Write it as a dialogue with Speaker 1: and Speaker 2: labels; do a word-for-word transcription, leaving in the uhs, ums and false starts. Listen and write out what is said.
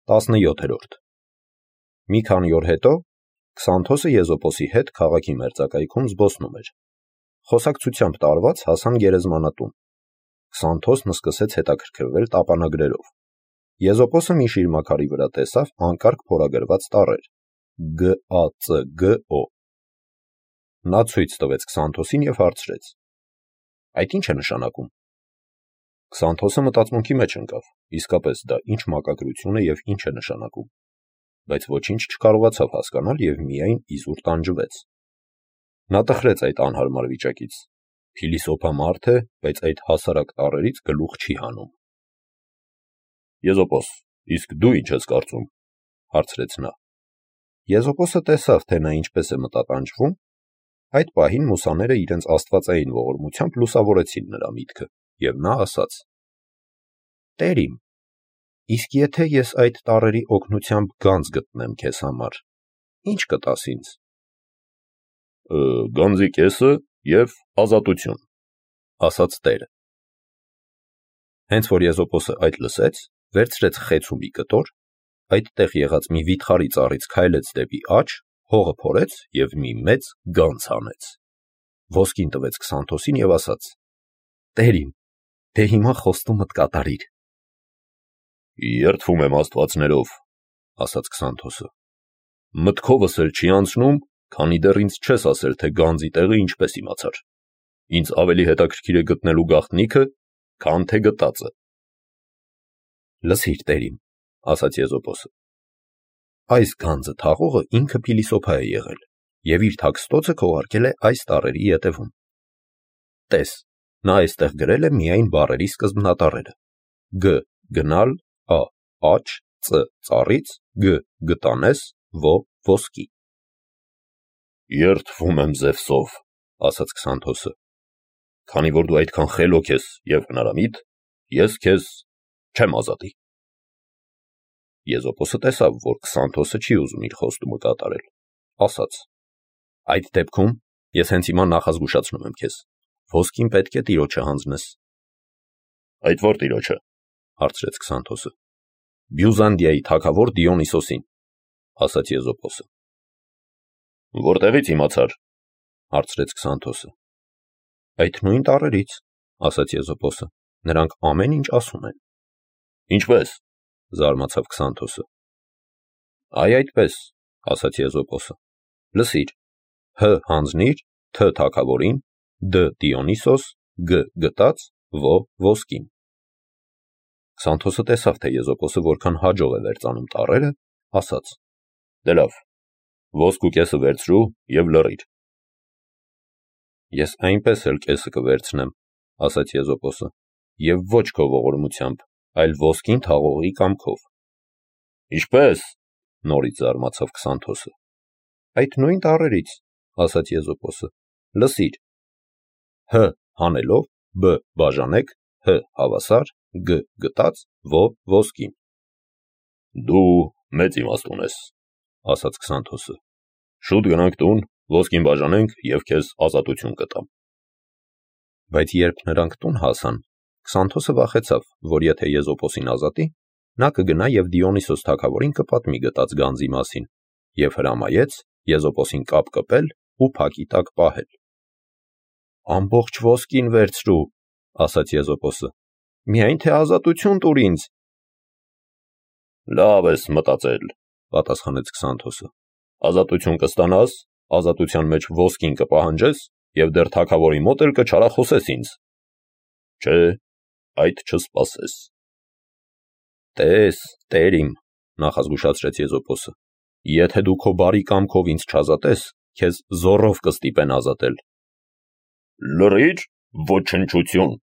Speaker 1: տասնյոթերորդ Մի քանի օր հետո Քսանթոսը Եզոպոսի հետ քաղաքի մերձակայքում զբոսնում էր։ Խոսակցությամբ տարված հասան գերեզմանատուն։ Քսանթոսն սկսեց հետաքրքրվել տապանագրերով։ Եզոպոսը մի շիրմաքարի վրա տեսավ անկարգ փորագրված տառեր Գ A C G O։ Նա ցույց տվեց Քսանթոսին և հարցրեց. Այդ ի՞նչ է նշանակում։ Քսանթոսը մտածմունքի մեջ ընկավ, իսկապես դա ինչ մակագրություն է և ինչ է նշանակում, բայց ոչինչ չկարողացավ հասկանալ և միայն իզուր տանջվեց։ Նա տխրեց այդ անհարմար վիճակից։ Փիլիսոփա մարդ է, բայց այդ հասարակ տառերից գլուխ չի հանում։ Եզոպոս, իսկ դու ինչ ես կարծում, հարցրեց նա։ Եզոպոսը տեսավ, թե նա ինչպես է մտատանջվում։ Այդ պահին մուսաները իրենց աստվածային ողորմությամբ լուսավորեցին նրա միտքը, և նա ասաց. Տեր իմ, իսկ եթե ես այդ տառերի օգնությամբ գանձ գտնեմ քեզ համար, ի՞նչ կտաս ինձ։ Գանձի կեսը և ազատություն, ասաց Տերը։ Հենց որ Եզոպոսը այդ լսեց, վերցրեց խեց ու մի կտոր, այդտեղ եղած մի վիթխարի ծառից քայլեց դեպի աջ, հողը փորեց և մի մեծ գանձ հանեց։ Ոսկին տվեց Քսանթոսին և ասաց. Տեր իմ, դե հիմա խոստումդ կատարիր։ Երդվում եմ աստվածներով, ասաց Քսանթոսը։ Մտքովս էլ չի անցնում, քանի դեռ ինձ չես ասել, թե գանձի տեղը ինչպես իմացար։ Ինձ ավելի հետաքրքիր է գտնելու գաղտնիքը, քան թե գտածը։ Լսիր, Տեր իմ, ասաց Եզոպոսը։ Այս գանձը թաղողը ինքը փիլիսոփա է եղել և իր թաքստոցը քողարկել է այս տառերի ետևում։ Տես, նա այստեղ գրել է միայն բառերի սկզբնատառերը Գ գնալ, A աջ, C ծառից, G գտանես, Ո ոսկի։ Երդվում եմ Զևսով, ասաց Քսանթոսը։ Քանի որ դու այդքան խելոք ես և հնարամիտ, ես քեզ չեմ ազատի։ Եզոպոսը տեսավ, որ Քսանթոսը չի ուզում իր խոստումը կատարել, ասաց. Այդ դեպքում ես հենց հիմա նախազգուշացնում եմ քեզ, ոսկին պետք է տիրոջը հանձնես։ Այդ ո՞ր տիրոջը, հարցրեց Քսանթոսը։ Բյուզանդիայի թագավոր Դիոնիսոսին, ասաց Եզոպոսը։ Որտեղից իմացար, հարցրեց Քսանթոսը։ Այդ նույն տառերից, ասաց Եզոպոսը, նրանք ամեն ինչ ասում են։ Ինչպես, զարմացավ Քսանթոսը։ Այ այդպես, ասաց Եզոպոսը։ Լսիր, Հ հանձնիր, Թ թագավորին, Դ Դիոնիսոս, Գ գտած, Ո ոսկին։ Քսանթոսը տեսավ, թե Եզոպոսը որքան հաջող է վերծանում տառերը, ասաց. Դե լավ, ոսկու կեսը վերցրու և լռիր։ Ես այնպես էլ կեսը կվերցնեմ, ասաց Եզոպոսը, և ոչ քո ողորմությամբ, այլ ոսկին թաղողի կամքով։ Ինչպես, նորից զարմացավ Քսանթոսը։ Այդ նույն տառերից, ասաց Եզոպոսը, լսիր. Հ հանելով, B բաժանեք, Հ հավասար, Գ գտած, Ո ոսկին։ Դու մեծ իմաստ ունես, ասաց Քսանթոսը։ Շուտ գնանք տուն, ոսկին բաժանենք և քեզ ազատություն կտամ։ Բայց երբ նրանք տուն հասան, Քսանթոսը վախեցավ, որ եթե Եզոպոսին ազատի, նա կգնա և Դիոնիսոս թագավորին կպատմի գտած գանձի մասին և հրամայեց Եզոպոսին կապ կպել ու փակի տակ պահել։ Ամբողջ ոսկին վերցրու, ասաց Եզոպոսը, միայն թե ազատություն տուր ինձ։ Լավ ես մտածել, պատասխանեց Քսանթոսը։ Ազատություն կստանաս, ազատության մեջ ոսկին կպահանջես և դեռ թագավորի մոտ էլ կչարախոսես ինձ։ Չէ, այդ չսպասես։ Տես, Տեր իմ, նախազգուշացրեց Եզոպոսը, եթե դու քո բարի կամքով ինձ չազատես, քեզ զոռով կստիպեն ազատել։ Լռիր, ոչնչություն,